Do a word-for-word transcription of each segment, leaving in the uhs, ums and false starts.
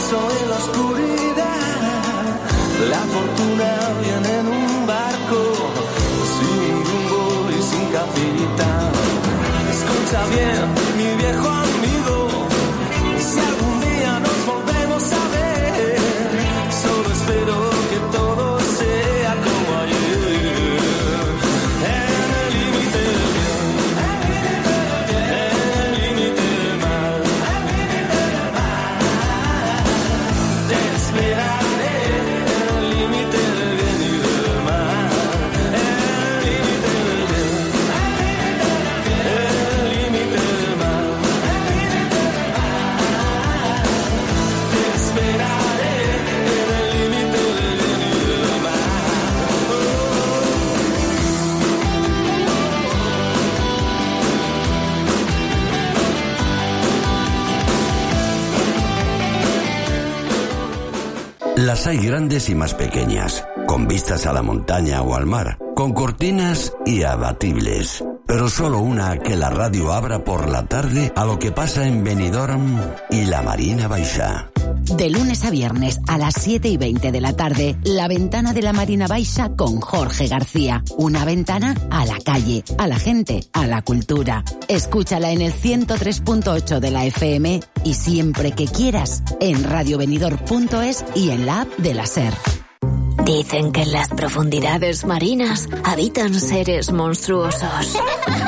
pienso en la oscuridad. La fortuna viene en un barco, sin rumbo y sin capitán. Escucha bien, mi viejo amigo, si algún día nos volvemos a ver, solo espero que todo sea como ayer. En el límite del bien, en el límite del mal, te esperaré. En el límite del bien y del mal, en el límite del bien, en el límite del mal, te esperaré. En el límite del bien y del mal. Las hay grandes y más pequeñas, con vistas a la montaña o al mar, con cortinas y abatibles. Pero solo una que la radio abra por la tarde a lo que pasa en Benidorm y la Marina Baixa. De lunes a viernes a las siete y veinte de la tarde, La Ventana de la Marina Baixa con Jorge García. Una ventana a la calle, a la gente, a la cultura. Escúchala en el ciento tres punto ocho de la F M y siempre que quieras en radio benidorm punto es y en la app de la SER. Dicen que en las profundidades marinas habitan seres monstruosos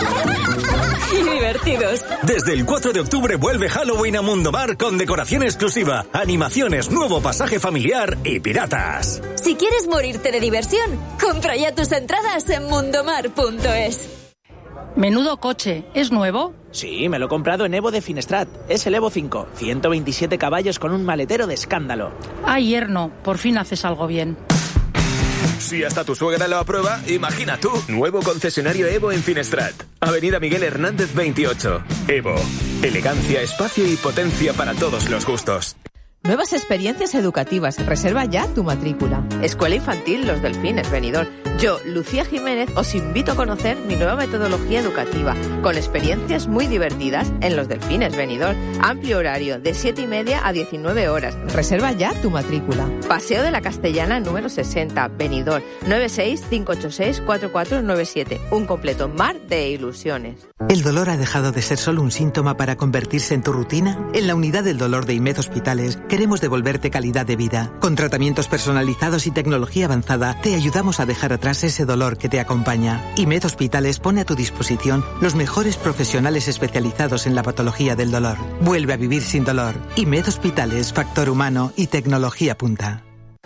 y divertidos. Desde el cuatro de octubre vuelve Halloween a Mundomar con decoración exclusiva, animaciones, nuevo pasaje familiar y piratas. Si quieres morirte de diversión, compra ya tus entradas en mundomar punto es. Menudo coche, ¿es nuevo? Sí, me lo he comprado en Evo de Finestrat. Es el Evo cinco, ciento veintisiete caballos con un maletero de escándalo. Ay, yerno, por fin haces algo bien. Si hasta tu suegra lo aprueba, imagina tú. Nuevo concesionario Evo en Finestrat. Avenida Miguel Hernández veintiocho. Evo. Elegancia, espacio y potencia para todos los gustos. Nuevas experiencias educativas. Reserva ya tu matrícula. Escuela Infantil Los Delfines, Benidorm. Yo, Lucía Jiménez, os invito a conocer mi nueva metodología educativa, con experiencias muy divertidas en Los Delfines, Benidorm. Amplio horario, de siete y media a diecinueve horas. Reserva ya tu matrícula. Paseo de la Castellana número sesenta, Benidorm. nueve seis cinco ocho seis cuatro cuatro nueve siete. Un completo mar de ilusiones. ¿El dolor ha dejado de ser solo un síntoma para convertirse en tu rutina? En la unidad del dolor de IMED Hospitales queremos devolverte calidad de vida. Con tratamientos personalizados y tecnología avanzada, te ayudamos a dejar atrás ese dolor que te acompaña. IMED Hospitales pone a tu disposición los mejores profesionales especializados en la patología del dolor. Vuelve a vivir sin dolor. IMED Hospitales, factor humano y tecnología punta.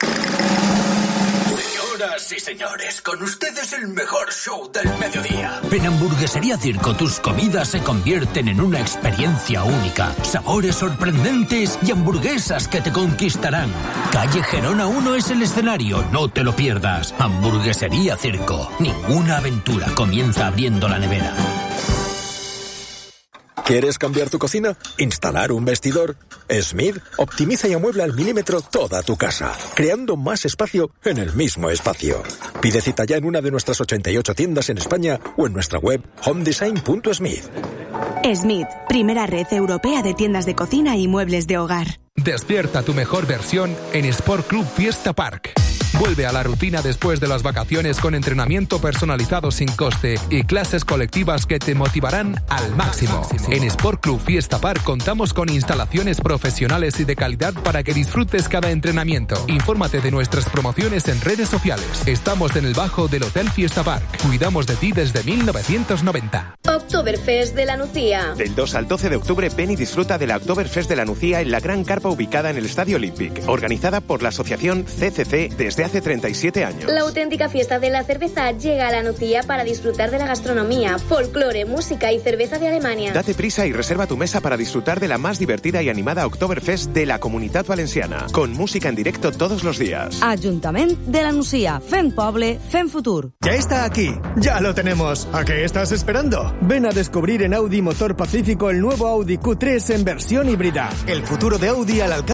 Señoras y señores, con ustedes el mejor show del mediodía. En Hamburguesería Circo tus comidas se convierten en una experiencia única. Sabores sorprendentes y hamburguesas que te conquistarán. Calle Gerona uno es el escenario, no te lo pierdas. Hamburguesería Circo. Ninguna aventura comienza abriendo la nevera. ¿Quieres cambiar tu cocina? ¿Instalar un vestidor? Smith optimiza y amuebla al milímetro toda tu casa, creando más espacio en el mismo espacio. Pide cita ya en una de nuestras ochenta y ocho tiendas en España o en nuestra web home design punto smith. Smith, primera red europea de tiendas de cocina y muebles de hogar. Despierta tu mejor versión en Sport Club Fiesta Park. Vuelve a la rutina después de las vacaciones con entrenamiento personalizado sin coste y clases colectivas que te motivarán al máximo. En Sport Club Fiesta Park contamos con instalaciones profesionales y de calidad para que disfrutes cada entrenamiento. Infórmate de nuestras promociones en redes sociales. Estamos en el bajo del Hotel Fiesta Park. Cuidamos de ti desde mil novecientos noventa. Oktoberfest de la Nucía. Del dos al doce de octubre ven y disfruta de la Oktoberfest de la Nucía en la gran carpa ubicada en el Estadio Olympic, organizada por la asociación C C C desde hace treinta y siete años. La auténtica fiesta de la cerveza llega a la Nucía para disfrutar de la gastronomía, folclore, música y cerveza de Alemania. Date prisa y reserva tu mesa para disfrutar de la más divertida y animada Oktoberfest de la Comunitat Valenciana, con música en directo todos los días. Ayuntamiento de la Nucía, fem poble, fem futur. Ya está aquí, ya lo tenemos. ¿A qué estás esperando? Ven a descubrir en Audi Motor Pacífico el nuevo Audi Q tres en versión híbrida. El futuro de Audi al alcance